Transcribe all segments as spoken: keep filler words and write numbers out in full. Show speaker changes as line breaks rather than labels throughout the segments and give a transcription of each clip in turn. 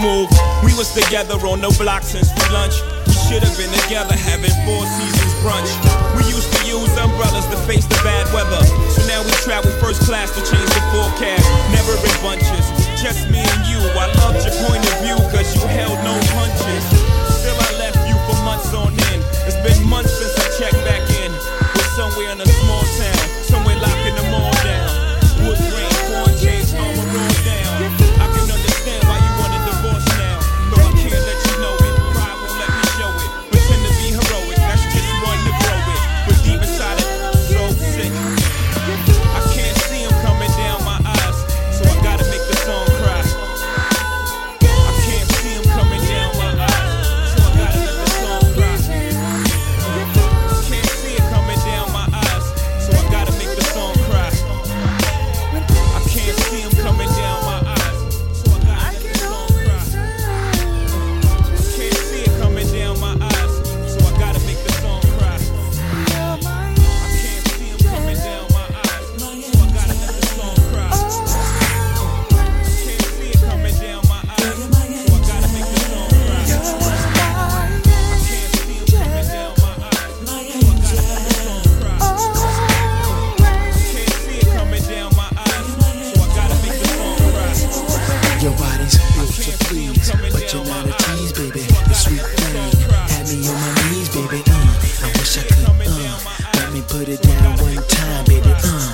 move. We was together on the block since free lunch. We should have been together having Four Seasons brunch. We used to use umbrellas to face the bad weather. So now we travel first class to change the forecast. Never in bunches, just me and you. I loved your point of view cause you held no punches. Still I left you for months on end. It's been months since I checked back in. We're somewhere in a small town, somewhere locking them all down. Wood grain, corn chains, armor rolled down. I can understand why you want a divorce now. Though I can't let you know it, pride won't let me show it. Pretend to be heroic, that's just one to grow it. But deep inside it, so sick. I can't see him coming down my eyes, so I gotta make the song cry. I can't see him coming down my eyes, so I gotta let the song cry. Can't see it coming down my eyes, so I gotta make the song cry. I can't see him coming down my eyes, so I gotta let the song cry. Can't see it coming down my eyes, so I gotta make the song cry. I can't see him coming down my eyes, so I gotta let the song cry. Can't see it coming down my eyes, so I gotta make the song cry. I can't see him coming down my eyes, so I gotta let the song cry. Can't see it coming down my eyes, so I gotta make the song cry.
Your body's built to please, but you're not a tease, baby. The sweet thing had me on my knees, baby. Uh, I wish I could, uh, let me put it down one time, baby. Uh,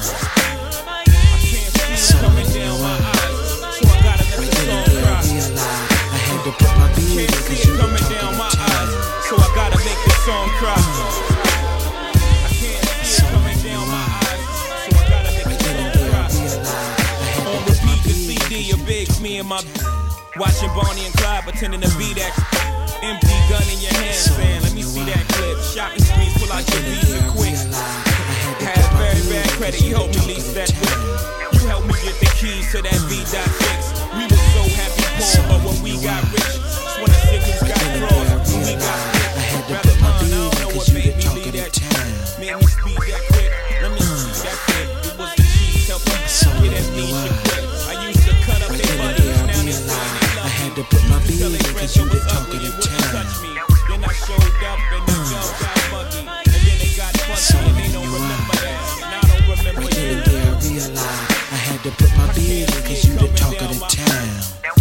it's all in your eyes. Right then and there, I realized I had to put my beard in, cause you were talking
down my
to time.
eyes, so I gotta make the song cry. I can't see it coming down my eyes, so I gotta make the song cry. On repeat the C D of Biggs, me and my watching Bonnie and Clyde pretending to be that empty gun in your hand, saying, let me see that clip. Shopping sprees, pull out your visa quick. Had very bad credit, you helped me lease that whip. You helped me get the keys to that V six. We were so happy poor, but when we got rich, that's when the signals got crossed. When we got rich, rather mine, I don't know what made me leave that. Made me speed that quick. Let me see that clip. It was the cheese, help me get amnesia quick. I used to cut up their buddies, now they saying they love me.
I had to put my beard in, cause you were talking to
Touch
time.
me. Then I showed up and the jump got buggy. And then it got funny and they don't remember that. And I don't remember
Right then
you.
and there, I realized I had to put my beard in, cause you the talk of the town.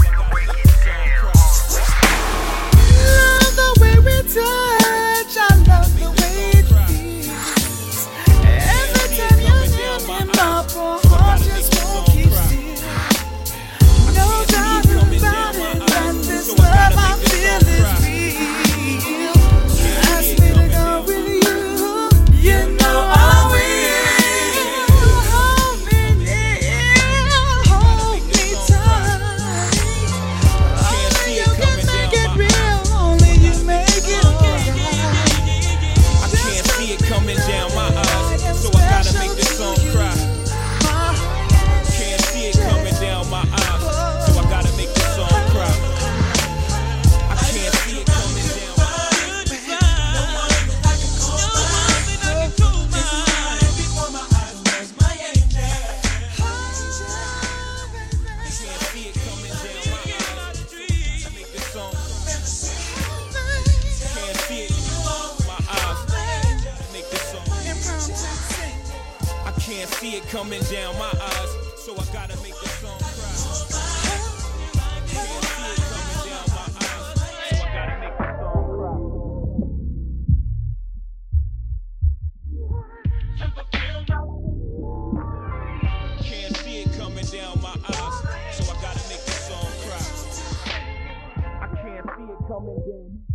Love the way we touch, I love the way it feels. Every time you're near me, my poor heart just won't keep still. No doubt about it, that this love I feel is real. Ask me to go with you, you know I will. Hold me near, hold me tight. Only you can make it real, only you make it alright.
I can't see it coming down my eyes, so I gotta make this song cry. Can't see it coming down my eyes, so I gotta make this song cry. I can't see it coming down my eyes. Can't see it coming down my eyes. I make this song cry. Can't see it my eyes. Make this song. I can't see it coming down my eyes, so I gotta make this song cry. Can't see it coming down my eyes, so I gotta make this song cry. Can't see it coming down my eyes, so I gotta make this song cry. I can't see it coming down.